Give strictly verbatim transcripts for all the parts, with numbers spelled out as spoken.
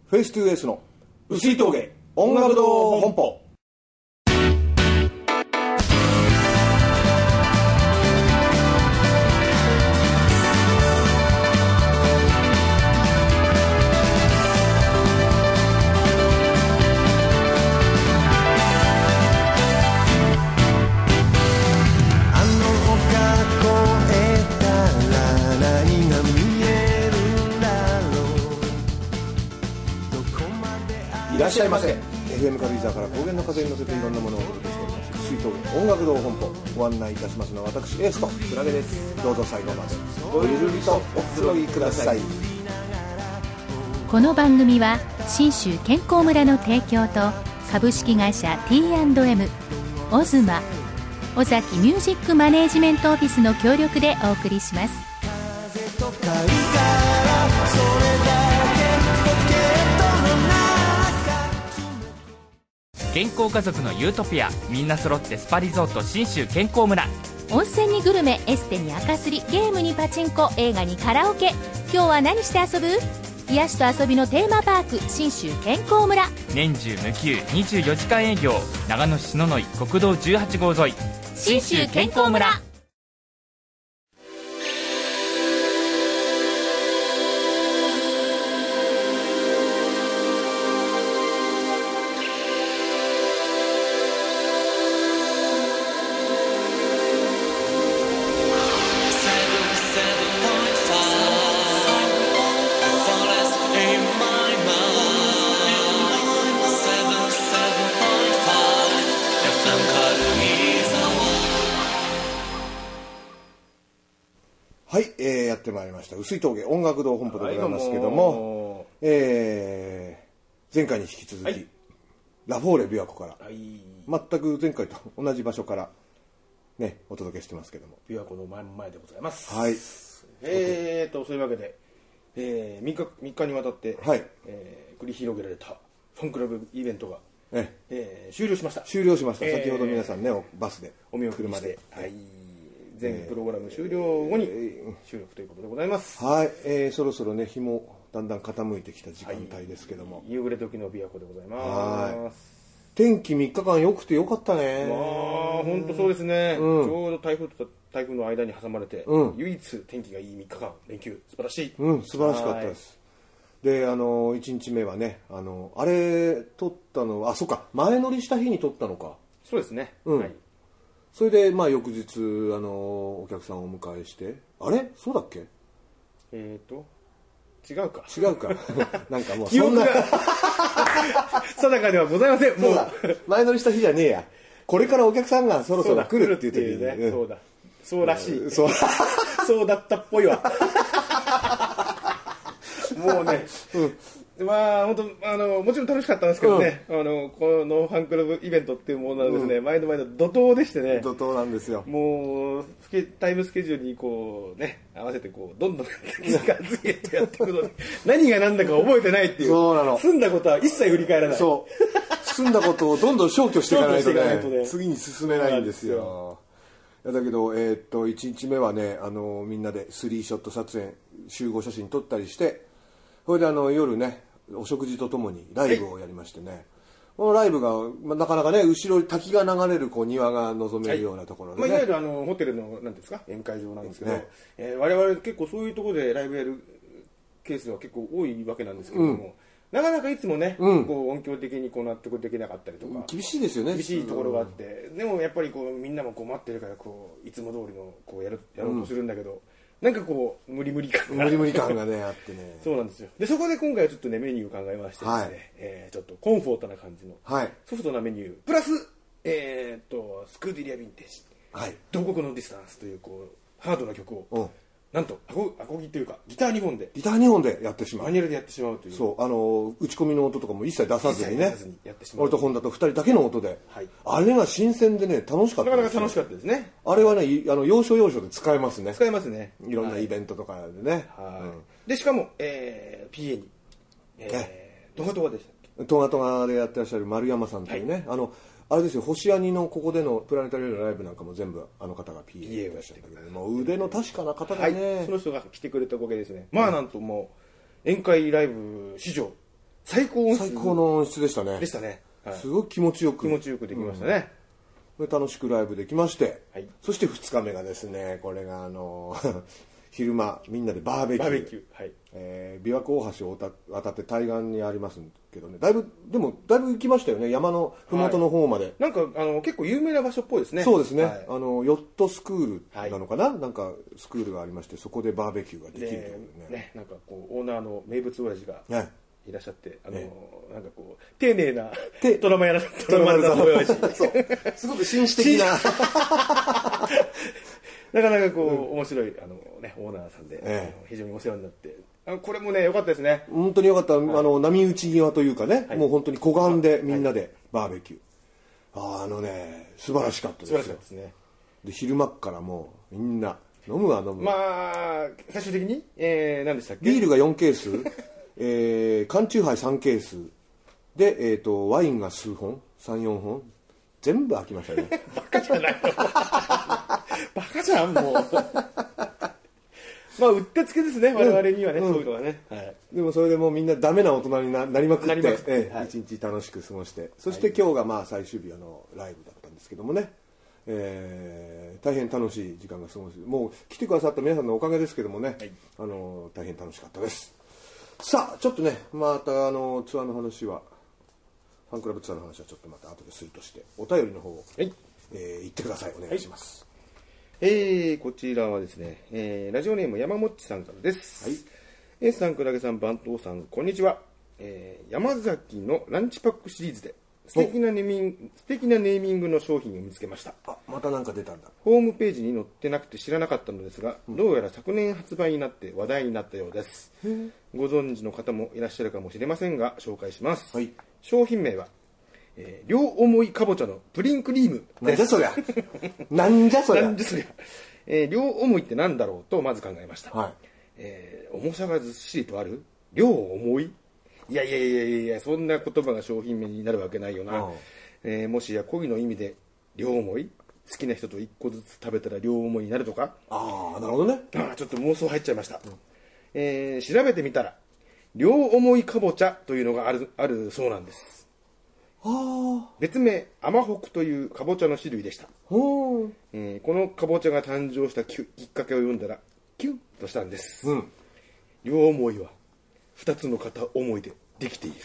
フェイストゥーエースの薄い峠音楽堂本舗。いらっしゃいませ。 エフエム 軽井沢から高原の風に乗せていろんなものをお届けしております薄い峠音楽堂本舗。ご案内いたしますのは私エースとクラゲです。どうぞ最後までごゆるりとおくつろぎください。 この番組は信州健康村の提供と株式会社 ティーアンドエム、 オズマ、尾崎ミュージックマネージメントオフィスの協力でお送りします。 健康家族のユートピア、みんな揃ってスパリゾート信州健康村。 温泉にグルメ、エステに赤すり、ゲームにパチンコ、映画にカラオケ。今日は何して遊ぶ？癒しと遊びのテーマパーク信州健康村。 年中無休にじゅうよじかん営業。長野市篠ノ井国道じゅうはち号沿い信州健康村。 はい、えー、やってまいりました薄い峠音楽堂本舗でございますけども、はい、えー、前回に引き続き、はい、ラフォーレ琵琶湖から、はい、全く前回と同じ場所からねお届けしてますけども、 琵琶湖の前前でございます。 はい。 えーとそういうわけで、えー、みっかみっかにわたって、はい、えー、繰り広げられたファンクラブイベントが、ええー、終了しました。 終了しました。えー、先ほど皆さんねバスでお見送りまで、はい。全プログラム終了後に収録ということでございます。 はい、えー、そろそろね日もだんだん傾いてきた時間帯ですけども、はい、 夕暮れ時の琵琶湖でございます。 天気みっかかん良くて良かったね。 まあ本当そうですね、うん、ちょうど台風と台風の間に挟まれて、うん、唯一天気がいいみっかかん連休、素晴らしい。 うん、素晴らしかったです。で、あのいちにちめはね、あのあれ撮ったのはあ、そうか、前乗りした日に撮ったのか。 そうですね、 うん、 はい。 それでまあ翌日あのお客さんをお迎えして、あれそうだっけ？ えーと違うか違うかなんかもうそんな定かではございません。もう前乗りした日じゃねえや、これからお客さんがそろそろ来るっていう時に、 ね、そうだそうらしい、 うん、そうそうだったっぽいわもうね、うん、まあ本当あのもちろん楽しかったんですけどね、うん、あのこのファンクラブイベントっていうものはですね、うん、毎度毎度怒涛でしてね、 怒涛なんですよ。 もうスケタイムスケジュールにこうね合わせてこうどんどん時間づけてやっていくのに何が何だか覚えてないっていう。そうなの。済んだことは一切振り返らない。 そう済んだことをどんどん消去していかないと ね, とね次に進めないんですよ。いやだけど、えー、っといちにちめはね、あのみんなでスリーショット撮影、集合写真撮ったりして、それであの夜ねお食事とともにライブをやりましてね、はい、このライブが、まあ、なかなかね後ろに滝が流れるこう庭が望めるようなところで、ね、 はい、まあ、いわゆるあのホテルのなんですか宴会場なんですけど、ね、えー、我々結構そういうところでライブやるケースは結構多いわけなんですけれども、うん、なかなかいつもね、うん、こう音響的にこう納得できなかったりとか厳しいですよね。 厳しいところがあって、でもやっぱりこうみんなもこう待ってるからこういつも通りのこうやるやろうとするんだけど、うん、なんかこう無理無理感が無理無理感がねあってねそうなんですよ。でそこで今回はちょっとねメニューを考えましてですね、はい、えー、ちょっとコンフォートな感じのソフトなメニュー、はい、プラス、えー、とスクーディリアヴィンテージ、はい、同国のディスタンスというこうハードな曲を、うん、なんとアコ、アコギというかギターにほんでギターにほんでやってしまう、 マニュアルでやってしまうという。 そう、あの打ち込みの音とかも一切出さずにね、 やってしまう。 俺と本田とふたりだけの音で、はい、あれが新鮮でね楽しかったです。 なかなか楽しかったですね。 あれはねあの要所要所で使えますね。 使えますね、 いろんなイベントとかでね、 はい、うん、でしかも、えー、ピーエー に、えー、トガトガでしたっけ、 トガトガでやってらっしゃる丸山さんというね、はい、あのあれですよ、星アニのここでのプラネタリウムのライブなんかも全部あの方が ピーエー をやってたけど、もう腕の確かな方がね、 はい、その人が来てくれたおかげですね。まあなんともう宴会ライブ史上最高音質最高の音質でしたね。 でしたね、 はい、すごく気持ちよく気持ちよくできましたね、 うん、楽しくライブできまして、 はい、 そしてふつかめがですね、これがあの昼間みんなでバーベキュー、 バーベキュー、はい、 えー、琵琶湖大橋を渡って対岸にありますけどね、だいぶでもだいぶ行きましたよね、山の麓の方まで、はい、 なんかあの結構有名な場所っぽいですね。 そうですね、 はい、 あのヨットスクールなのかな、はい、なんかスクールがありまして、そこでバーベキューができるというね、 ね、なんかこうオーナーの名物親父が、 はい、 いらっしゃって、あの、 ええなんかこう丁寧なトラマやらトラマやら親父すごく紳士的ななかなかこう、うん、面白いあの、ね、オーナーさんで、 ええ、 非常にお世話になって、あこれもね良かったですね。 本当に良かった、はい、あの波打ち際というかね、はい、もう本当に湖岸でみんなでバーベキュー、はい、あ, あのね素晴らしかったですよ。 素晴らしかったですね。 で昼間っからもうみんな飲むは飲む。 まあ最終的に、えー、何でしたっけ、 ビールがよんケース、えー、缶チューハイさんケースで、えー、とワインが数本 さん,よん 本全部開きましたね。 バカじゃないのバカじゃんもうまあうってつけですね、我々にはね、うん、そういうのがね、はい、でもそれでもうみんなダメな大人に な, なりまくって、 ってええ、はい、一日楽しく過ごして、そして今日がまあ最終日のライブだったんですけどもね、えー、大変楽しい時間が過ごす。もう来てくださった皆さんのおかげですけどもね、はい、あの大変楽しかったです。さあちょっとね、またあのツアーの話はファンクラブツアーの話はちょっとまた後でするとして、お便りの方を、はい、えー、言ってください。お願いします。 はい、えー、こちらはですね、えー、ラジオネーム山もっちさんからです。はい、エースさん、クラゲさん、番頭さん、こんにちは。えー、山崎のランチパックシリーズで素敵なネーミング、素敵なネーミングの商品を見つけました。 あ、またなんか出たんだ。 ホームページに載ってなくて知らなかったのですが、うん、どうやら昨年発売になって話題になったようです。ご存知の方もいらっしゃるかもしれませんが、紹介します。はい、商品名は、えー、両思いかぼちゃのプリンクリームです。なんじゃそりゃなんじゃそりゃなんじゃそりゃ、えー、両思いってなんだろうとまず考えました。はい、えー、重さがずっしりとある両思い、いやいやいやいや、そんな言葉が商品名になるわけないよな。うん、えー、もしや恋の意味で両思い、好きな人と一個ずつ食べたら両思いになるとか。 ああ、なるほどね。 あちょっと妄想入っちゃいました。うん、えー、調べてみたら両思いかぼちゃというのがあるあるそうなんです。別名甘北というかぼちゃの種類でした。ほー、えー、このかぼちゃが誕生したきっかけを読んだらキュンとしたんです。うん、両思いは二つの片思いでできている。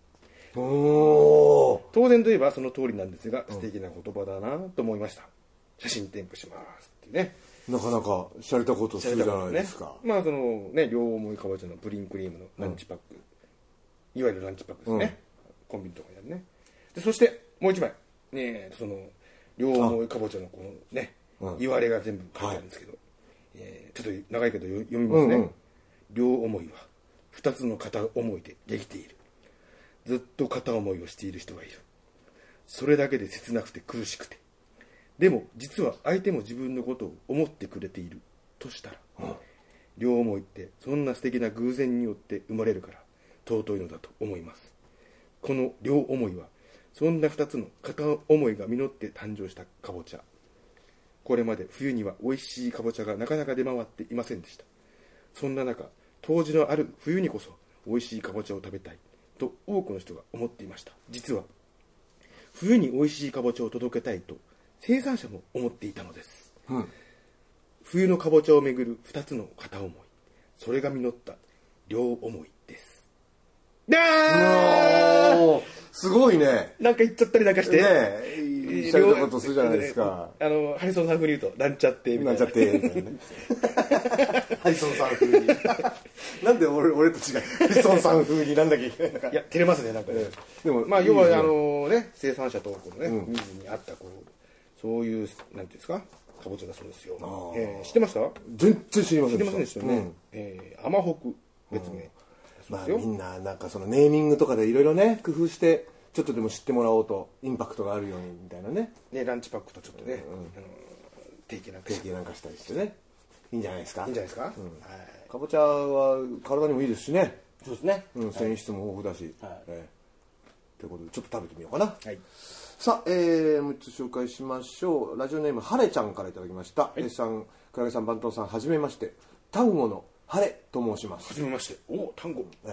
お当然といえばその通りなんですが、素敵な言葉だなと思いました。写真添付しますってね。 なかなかしゃれたことするじゃないですか。 ね、まあそのね、両思いかぼちゃのプリンクリームのランチパック、うん、いわゆるランチパックですね。うん、コンビニとかにあるね。でそしてもう一枚、ね、その両思いかぼちゃのこのね、うん、言われが全部書いてあるんですけど、はい、えー、ちょっと長いけど読みますね。うんうん、両思いは二つの片思いでできている。ずっと片思いをしている人がいる。それだけで切なくて苦しくて、でも実は相手も自分のことを思ってくれているとしたら、うん、両思いってそんな素敵な偶然によって生まれるから尊いのだと思います。この両思いはそんな二つの片思いが実って誕生したかぼちゃ。これまで冬には美味しいかぼちゃがなかなか出回っていませんでした。そんな中、当時のある冬にこそ美味しいかぼちゃを食べたいと多くの人が思っていました。実は冬に美味しいかぼちゃを届けたいと生産者も思っていたのです。うん、冬のかぼちゃをめぐる二つの片思い、それが実った両思いです。だーすごいね。 なんか言っちゃったりなんかしてねえ、しゃれたことするじゃないですか。 あのハリソンさん風に言うとなんちゃってみたいな。 なんちゃってみたいなね。ハリソンさん風に。なんで俺俺と違うハリソンさん風になんなきゃいけないのか。 いや照れますねなんかね。でもまあ要はあのね生産者とこのねニーズに合ったこうそういうなんていうんですかかぼちゃだそうですよ。えー、知ってました？ 全然知りませんでした。知りませんでしたよね。うん、えー、甘北別名。うんまあ、みんななんかそのネーミングとかでいろいろね工夫してちょっとでも知ってもらおうとインパクトがあるようにみたいなね。 ねランチパックとちょっとね、うん、あの定期なんか定期なんかしたりしてねいいんじゃないですか。 いいんじゃないですか。うん、はい、 かぼちゃは体にもいいですしね。 そうですね。 うん、繊維質も豊富だし。はい。えー、ということでちょっと食べてみようかな。はい。さあ、えー、むっつ紹介しましょう。ラジオネームはれちゃんからいただきました。はい、えさん、クラゲさん、番頭さん、はじめまして。丹後のはれと申します。 はじめまして。お、丹後。 え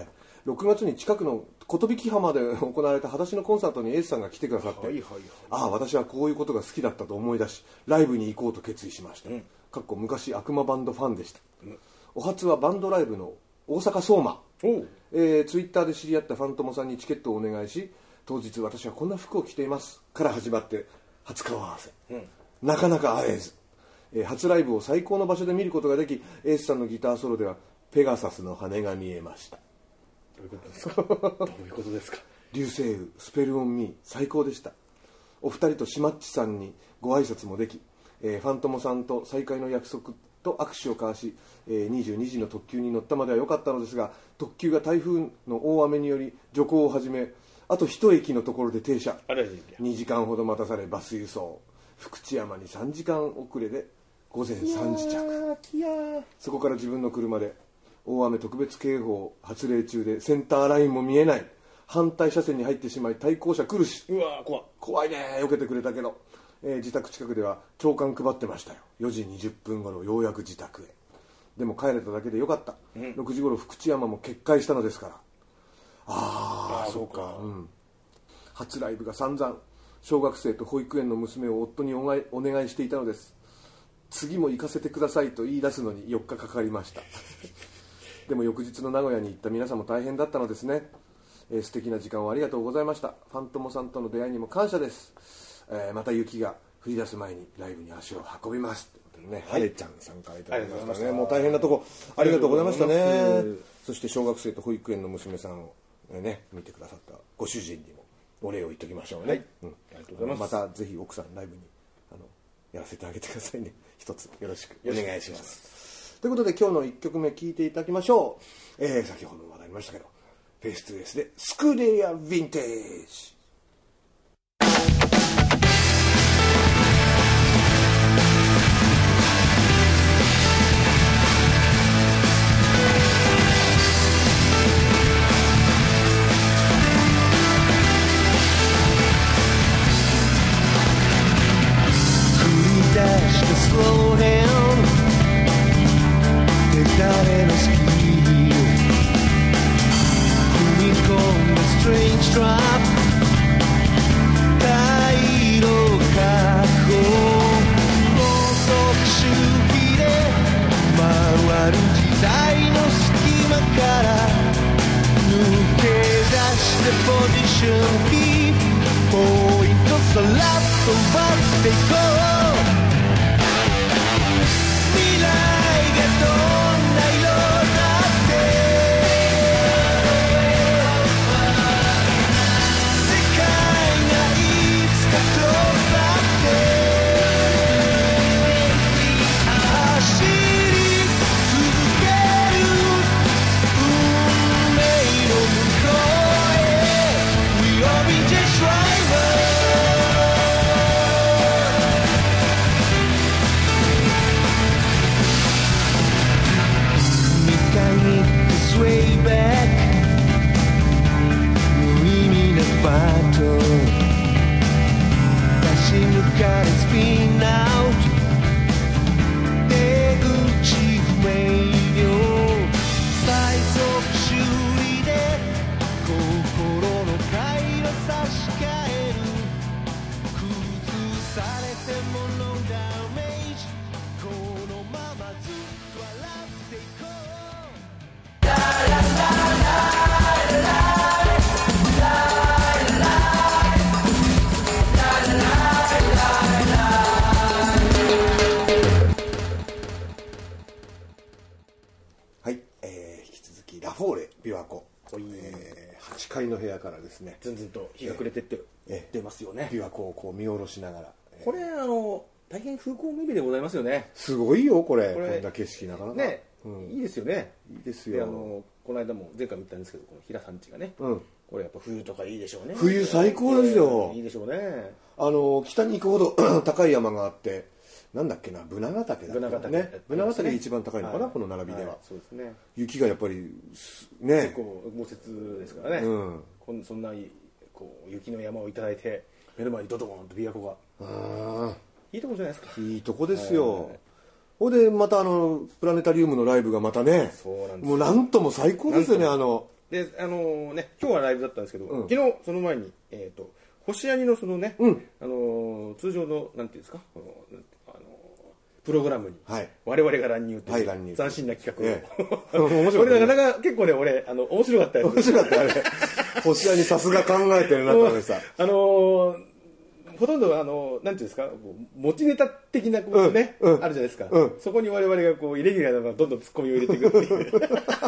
ろくがつに近くの寿浜で行われた裸足のコンサートにエースさんが来てくださって、はいはいはい、ああ私はこういうことが好きだったと思い出しライブに行こうと決意しました、うん、かっこ昔悪魔バンドファンでした、うん、お初はバンドライブの大阪相馬、えー、ツイッターで知り合ったファントモさんにチケットをお願いし当日私はこんな服を着ていますから始まって初顔合わせ、うん、なかなか会えず、えー、初ライブを最高の場所で見ることができエースさんのギターソロではペガサスの羽が見えました。 どういうことですかどういうことですか流星雨スペルオンミー最高でした。お二人とシマッチさんにご挨拶もでき、えー、ファントモさんと再会の約束と握手を交わし、えー、にじゅうにじの特急に乗ったまでは良かったのですが特急が台風の大雨により徐行を始めあと一駅のところで停車にじかんほど待たされバス輸送福知山にさんじかん遅れで午前さんじ着そこから自分の車で大雨特別警報発令中でセンターラインも見えない反対車線に入ってしまい対向車来るしうわ怖怖いね避けてくれたけど、えー、自宅近くでは朝刊配ってましたよ。よじにじゅっぷん頃ようやく自宅へでも帰れただけでよかった、うん、ろくじ頃福知山も決壊したのですからああそうか、うん、初ライブが散々小学生と保育園の娘を夫にお願い、お願いしていたのです。次も行かせてくださいと言い出すのによっかかかりましたでも翌日の名古屋に行った皆さんも大変だったのですね、えー、素敵な時間をありがとうございました。ファントモさんとの出会いにも感謝です、えー、また雪が降り出す前にライブに足を運びますということでね、はい、はれちゃんさんからいただきましたね。もう大変なとこありがとうございましたね。そして小学生と保育園の娘さんを、ね、見てくださったご主人にもお礼を言っておきましょうね、はいうん、ありがとうございます。またぜひ奥さんライブにあのやらせてあげてくださいね。一つよろしくお願いします。ということで今日のいっきょくめ聴いていただきましょう、えー、先ほども話題ありましたけどフェイストゥフェイスでスクデリアヴィンテージ。 Slow down 手だれのスキー踏み込んだ Strange Drop 大路確保高速周期で回る時代の隙間から抜け出してポジションキープポイントさらっと奪っていこう未来がどんな色だって世界がいつか遠ざって走り続ける運命の向こうへ We all be just driver way back 無意味なバトル立ち向かれスピンアウト出口不明瞭最速修理で心の回路差し替える崩されてもノーダメージこのままずっと笑っていこうラフォーレ琵琶湖、えー、はちかいの部屋からですねずんずんと日が暮れてって出ますよね。 琵琶湖をこう見下ろしながら、 これあの大変風光明媚でございますよね。 すごいよこれ、こんな景色なかなかね、うん、いいですよね。 いいですよ。 あのこの間も前回も言ったんですけどこの平山地がね、うん、これやっぱ冬とかいいでしょうね。 冬最高ですよ、 えー、いいでしょうね。 あの北に行くほど高い山があってなんだっけな、ブナガ岳だったよね。ブナガ岳が一番高いのかな、はい、この並びでは、はい、 そうですね。 雪がやっぱりね結構豪雪ですからね、うん、こんそんなこう雪の山をいただいて目の前にドドーンと琵琶湖が、あいいとこじゃないですか。 いいとこですよ。ほんでまたあのプラネタリウムのライブがまたね、 そうなんですよ。 もうなんとも最高ですよね。あのでであのー、ね今日はライブだったんですけど、うん、昨日その前にえっ、ー、と星アニのそのね、うん、あのー、通常のなんていうんですかこのあのー、プログラムに我々が乱入という、はい、斬新な企画を、ええ、面白い、ね、俺なかなか結構ね俺あの面白かったやつ。 面白かったあれ。星アニさすが考えてるなと思いました。 あのーほとんどあのなんていうんですか持ちネタ的なことね、うんうん、あるじゃないですか、うん、そこに我々がこうイレギュラーなのがどんどんツッコミを入れていくっていう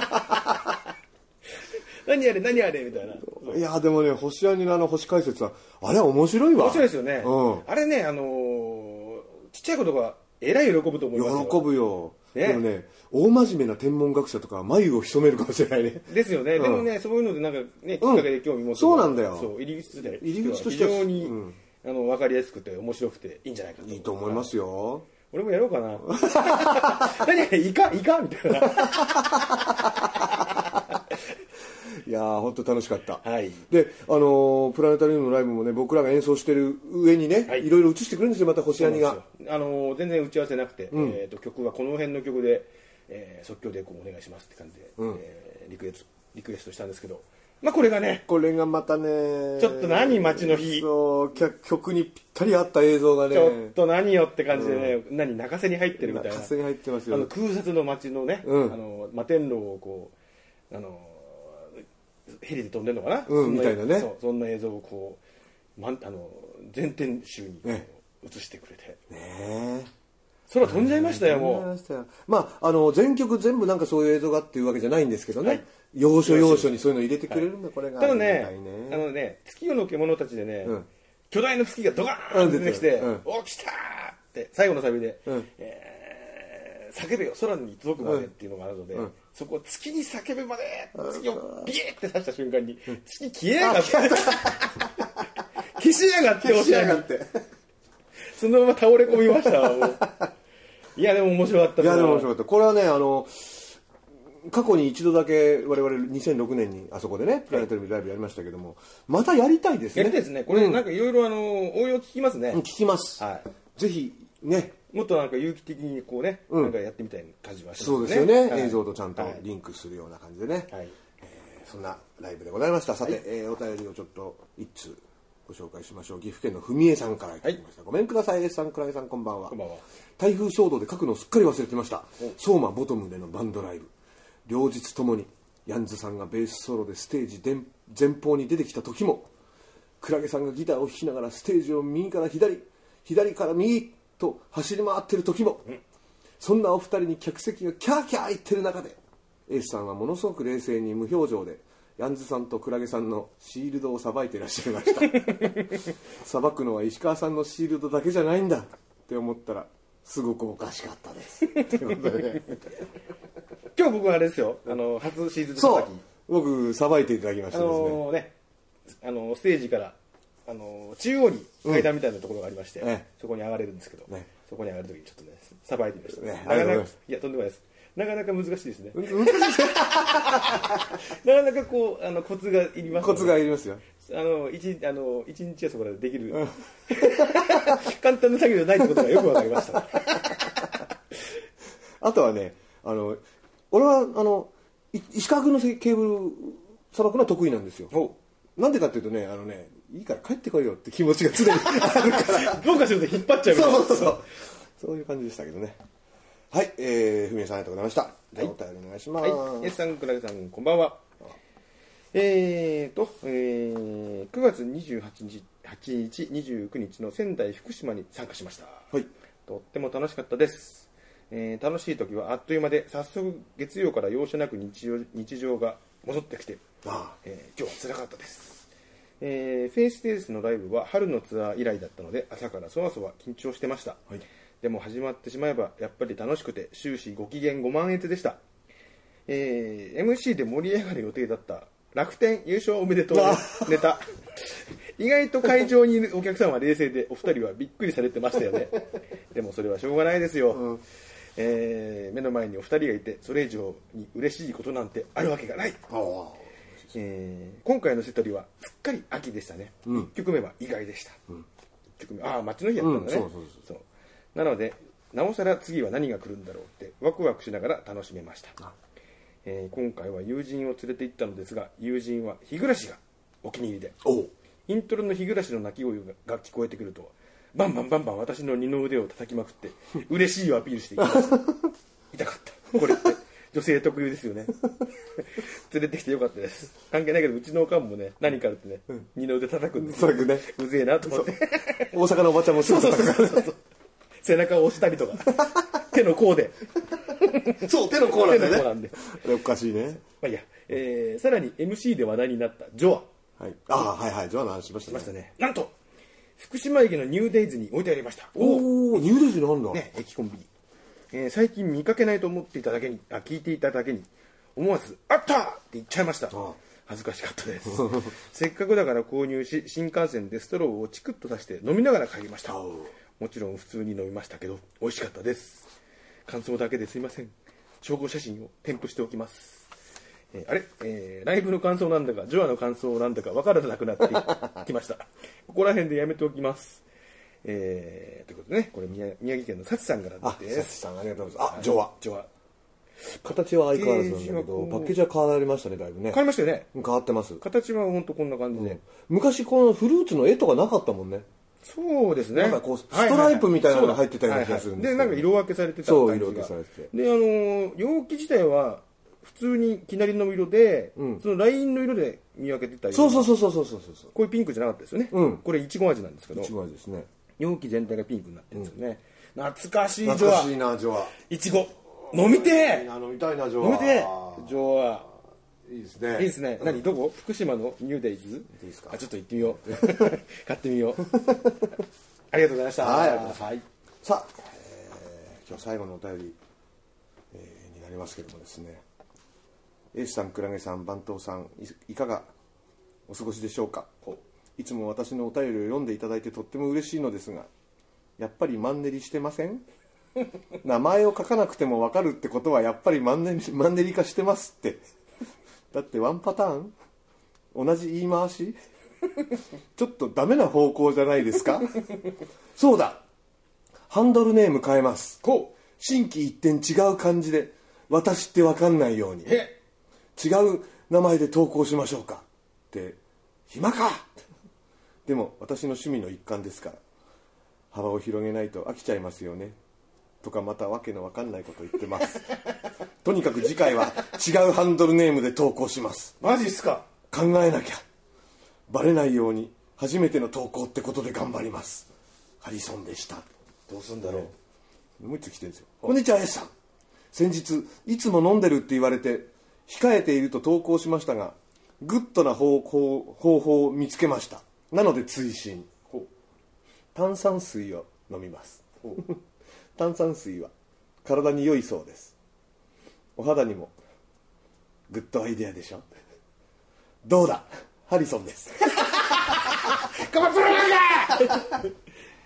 何あれ何あれみたいな。 いやでもね星アニのあの星解説はあれは面白いわ。 面白いですよね、うん、あれねあのー、ちっちゃいことがえらい喜ぶと思いますよ。 喜ぶよ、ね、でもね大真面目な天文学者とかは眉を潜めるかもしれないね。 ですよね、うん、でもねそういうのでなんかねきっかけで興味持って、うん、 そうなんだよ。 そう入り口として入り口としては非常に、うんあの分かりやすくて面白くていいんじゃないかと。 いいと思いますよ。 俺もやろうかな。何あれイカイカみたいな。 いやー本当楽しかった、 はい、 で、あのー、プラネタリウムのライブもね僕らが演奏してる上にね、はい、いろいろ映してくれるんですよまた星アニが。 あのー、全然打ち合わせなくて、うんえー、と曲はこの辺の曲で、えー、即興でこうお願いしますって感じで、うんえー、リクエストリクエストしたんですけどまあこれがねこれがまたねちょっと何街の日そう曲にぴったり合った映像がねちょっと何よって感じでね、うん、何泣かせに入ってるみたいな泣かせに入ってますよ。 あの空撮の街のね、うん、あの摩天楼をこうあのヘリで飛んでるのかな、 うん、みたいなねそ, そんな映像をこう、ま、あの全天集に映してくれてねえ空飛んじゃいましたよ、もう。 まあ、あの全曲全部なんかそういう映像がっていうわけじゃないんですけどね、はい、要所要所にそういうの入れてくれるんだ、はい、これがただねあのね月夜の獣たちでね、うん、巨大な月がドカーンって出てきて、うん、お来たーって最後のサビで、うんえー、叫べよ空に届くまでっていうのがあるので、うん、そこを月に叫べまで月をビエって刺した瞬間に、うん、月消えやがって消しやがって消しやがってそのまま倒れ込みましたもういやでも面白かった。 いやでも面白かった。これはねあの過去に一度だけ我々にせんろくねんにあそこでねプラネタリウムライブやりましたけども、はい、またやりたいですね。 やりたいですね。これ、うん、なんかいろいろあの応用聞きますね。 聞きます、はい、ぜひねもっとなんか有機的にこうね、うん、なんかやってみたいな感じはしますね。 そうですよね、はい、映像とちゃんとリンクするような感じでね、はいえー、そんなライブでございました。さて、はいえー、お便りをちょっと一通ご紹介しましょう。岐阜県のふみえさんからいただきました、はい、ごめんください S さん倉井さんこんばんは。 こんばんは。 台風騒動で書くのをすっかり忘れてました。相馬ボトムでのバンドライブ両日ともにヤンズさんがベースソロでステージ前方に出てきた時もクラゲさんがギターを弾きながらステージを右から左左から右と走り回ってる時も、うん、そんなお二人に客席がキャーキャー言ってる中でエースさんはものすごく冷静に無表情でヤンズさんとクラゲさんのシールドをさばいていらっしゃいましたさばくのは石川さんのシールドだけじゃないんだって思ったらすごくおかしかったですということで、ね、 今日僕はあれですよあの初シーズンさばき僕さばいていただきましたですね、 あのー、ねあのステージからあの中央に階段みたいなところがありまして、うんね、そこに上がれるんですけど、ね、そこに上がるときにちょっとねさばいてみました、ね、なかなかいやとんでもないです。なかなか難しいですね。難しいなかなかこうあのコツがいります、ね。 コツがいりますよ。 あの一あの一日はそこでできる、うん、簡単な作業じゃないってことがよくわかりました。 あとはねあの俺はあの石川君のケーブルさばくのは得意なんですよ。なんでかっていうとねあのねいいから帰ってこいよって気持ちが常にあるからどうかすると引っ張っちゃうみたいな。 そうそうそうそういう感じでしたけどね。はい、えー、ふみえさんありがとうございました。はい、お便りお願いします。 はい、S さん、くらげさん、こんばんは。えーと、えー、くがつにじゅうはちにち、にじゅうくにちの仙台福島に参加しました。 はい。 とっても楽しかったです。えー、楽しい時はあっという間で、早速月曜から容赦なく日常、日常が戻ってきて、ああえー、今日は辛かったです。えー、フェイステースのライブは春のツアー以来だったので、朝からそわそわ緊張してました。はい。でも始まってしまえばやっぱり楽しくて終始ご機嫌ご満悦でした、えー、エムシー で盛り上がる予定だった楽天優勝おめでとうネタ意外と会場にいるお客さんは冷静でお二人はびっくりされてましたよねでもそれはしょうがないですよ、うんえー、目の前にお二人がいてそれ以上に嬉しいことなんてあるわけがない、えー、今回のセトリはすっかり秋でしたね、うん、いっきょくめは意外でした、うん、いっきょくめああ街の日やったんだね、うん、そうそうそうそうなのでなおさら次は何が来るんだろうってワクワクしながら楽しめました、 えー、今回は友人を連れて行ったのですが、友人は日暮らしがお気に入りで、イントロの日暮らしの鳴き声が聞こえてくるとバンバンバンバン私の二の腕を叩きまくって嬉しいをアピールしていきました痛かった。これって女性特有ですよね連れてきてよかったです。関係ないけどうちのおかんもね、何かあるってね、うん、二の腕叩くんですよ、ね、うぜえなと思って大阪のおばちゃんもすぐ叩くから、そうそうそう、 背中を押したりとか手の甲でそう手の甲なんだよね。 手の甲なんであれおかしいね。 まあいいや、えー、さらに エムシー で話題になったジョア、 はい、ああはいはいジョアの話しましたね。 しましたね。なんと福島駅のニューデイズに置いてありました。 おおニューデイズにあるんだ、 ね、駅コンビニ、えー、最近見かけないと思っていただけにあ聞いていただけに思わずあったって言っちゃいました。ああ恥ずかしかったですせっかくだから購入し新幹線でストローをチクッと出して飲みながら帰りました。もちろん普通に飲みましたけど美味しかったです。感想だけですいません。証拠写真を添付しておきます。えー、あれ、えー、ライブの感想なんだかジョアの感想なんだか分からなくなってきましたここら辺でやめておきます。えー、ということでね、これ 宮, 宮城県のサチさんからです。 サチさんありがとうございます。あ、ジョアジョア形は相変わらずなんだけどパッケージは変わりましたね。だいぶね変わりましたよね。 変わってます。 形は本当こんな感じで、うん、 昔このフルーツの絵とかなかったもんね。 そうですね。 なんかこうストライプみたいなのが入ってたような気がするんですけど、 でなんか色分けされてた感じが。そう色分けされてて、 であの容器自体は普通にきなりの色で、うん、そのラインの色で見分けてたり。 そうそうそうそうそうそうそう。 こういうピンクじゃなかったですよね。うん、これいちご味なんですけど。いちご味ですね。容器全体がピンクになってるんですよね。うん、懐かしいジョア。 懐かしいなジョア。 いちご飲みてえ。 飲みたいなジョア。 飲みてえ。ジョア。 いいですね。 いいですね。何どこ？福島のニューデイズ？いいですか。あちょっと行ってみよう。買ってみよう。ありがとうございました。 はい。はい、さあ、えー、今日最後のお便り、えー、になりますけどもですね。エースさん、クラゲさん、番頭さん い, いかがお過ごしでしょうか。いつも私のお便りを読んでいただいてとっても嬉しいのですが、やっぱりマンネリしてません？名前を書かなくても分かるってことはやっぱりマンネリ、マンネリ化してますって。だってワンパターン同じ言い回しちょっとダメな方向じゃないですか。そうだ、ハンドルネーム変えます。こう心機一転違う感じで私って分かんないように違う名前で投稿しましょうか。って暇か。でも私の趣味の一環ですから幅を広げないと飽きちゃいますよねとかまたわけのわかんないこと言ってますとにかく次回は違うハンドルネームで投稿します。 マジっすか。 考えなきゃ。バレないように初めての投稿ってことで頑張ります。ハリソンでした。 どうすんだろう。もう一つ来てるんですよ。こんにちは S さん。先日いつも飲んでるって言われて控えていると投稿しましたがグッドな方法、方法を見つけました。なので追伸。炭酸水を飲みます。炭酸水は体に良いそうです。お肌にもグッドアイデアでしょ。どうだハリソンです。 かまつるなんだ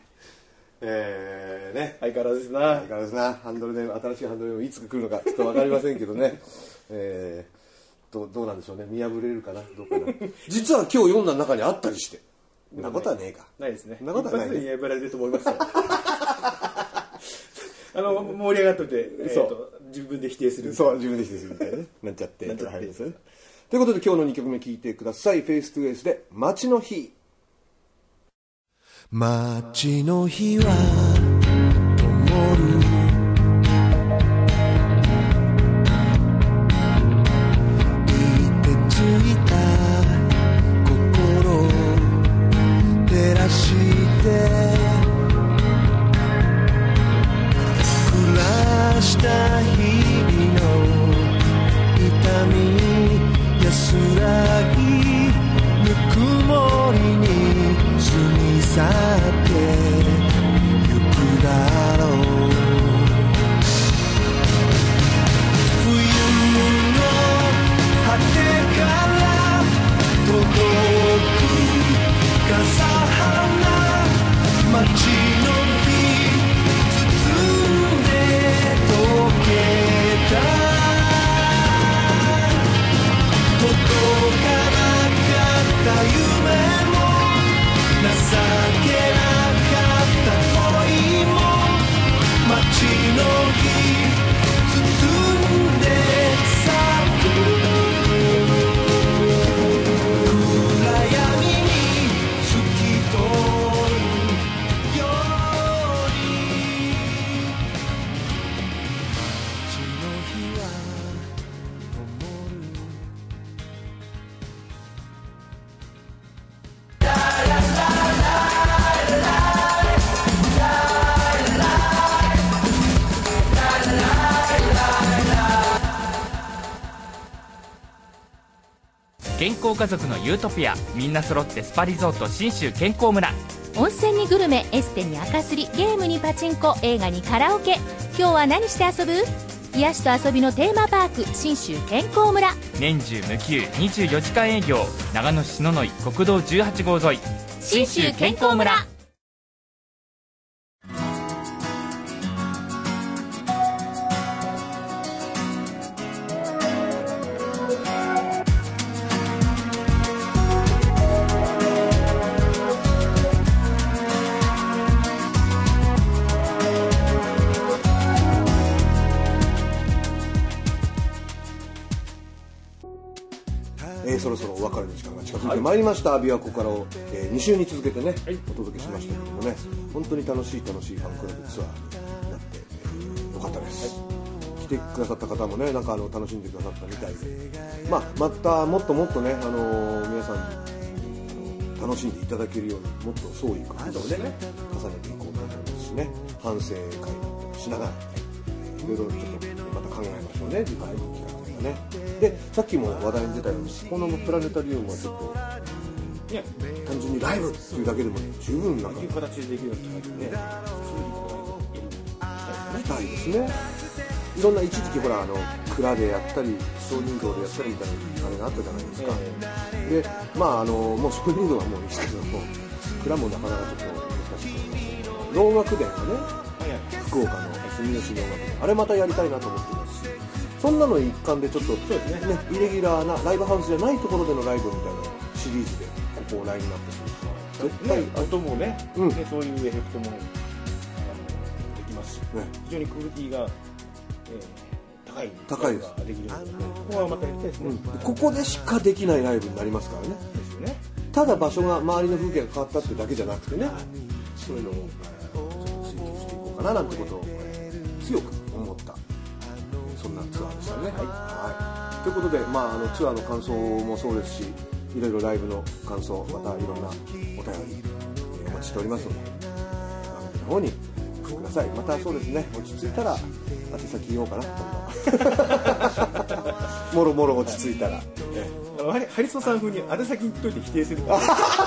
えーね、 相変わらずですな。 相変わらずな。ハンドルネーム、新しいハンドルネームいつ来るのかちょっと分かりませんけどね。えー、ど, どうなんでしょうね。見破れるかなどうかな。実は今日読んだ中にあったりして。そんなことはねえか。 ないですね。 そんなことはない、ね。 一発で見破られると思いますよ。あの盛り上がっといて、えー、と自分で否定する。 そう自分で否定するみたいなね。なっちゃって。なっちゃって。ということで今日のにきょくめ聴いてください。フェイストゥフェイスで街の日。 街の日は灯るいてついた心照らして暮らした日々の痛み安らぎぬくもりに過ぎ去ってゆくだろう健康家族のユートピア、みんな揃ってスパリゾート信州健康村。 温泉にグルメ、エステに赤すり、ゲームにパチンコ、映画にカラオケ。今日は何して遊ぶ？癒しと遊びのテーマパーク、信州健康村。 年中無休にじゅうよじかん営業、長野市篠ノ井国道じゅうはちごう沿い、 信州健康村。 えー、そろそろお別れの時間が近づいてまいりました。琵琶湖からを、えー、に週に続けてね、はい、お届けしましたけどもね、本当に楽しい楽しいファンクラブツアーになって、えー、よかったです、はい、来てくださった方もね、なんかあの楽しんでくださったみたいで、まあ、またもっともっとね、あのー、皆さんにあの楽しんでいただけるようにもっと創意工夫をね、ね重ねていこうと思いますしね、反省会をしながら、えー、いろいろちょっとまた考えましょうね、次回の企画とかね。でさっきも話題に出たように、このプラネタリウムはちょっといや単純にライブっていうだけでも十分なんかいう形でできるようになってね、 したいですね。いろんな一時期ほらあの蔵でやったり少人数でやったりみたいなあれがあったじゃないですか、えー、でまああのもう少人数はもういいですけども、蔵もなかなかちょっと難しいと思いますけど、能楽殿がね、福岡の住吉能楽殿、あれまたやりたいなと思ってますし、そんなの一環でちょっとそうですね、ね、イレギュラーなライブハウスじゃないところでのライブみたいなシリーズでここをラインナップすると絶対、 ね、音もね、うん、ね、そういうエフェクトもできますし、ね、非常にクオリティが、えー、高い高いです。 ができるので、ここはまたやりたいですね、うん、 ここでしかできないライブになりますからね。 ですよね。ただ場所が周りの風景が変わったってだけじゃなくてね、そういうのを追求していこうかななんてことを強く思ったそんなツアーでしたね。はい、はい、ということで、まあ、あのツアーの感想もそうですし、いろいろライブの感想、またいろんなお便り、えー、お待ちしておりますので、番組の方にお送りください。またそうですね、落ち着いたら宛先言おうかなともろもろ落ち着いたら、ね、 ハリソンさん風に宛先言っといて否定すると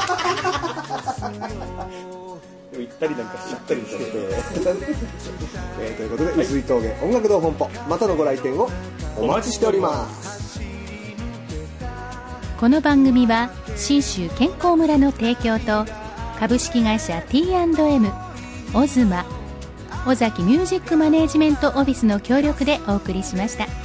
でも行ったりなんかしちゃったりして、 えー、ということで、はい、薄い峠音楽堂本舗、またのご来店をお待ちしております。 この番組は信州健康村の提供と株式会社 ティーアンドエム、 オズマ、尾崎ミュージックマネージメントオフィスの協力でお送りしました。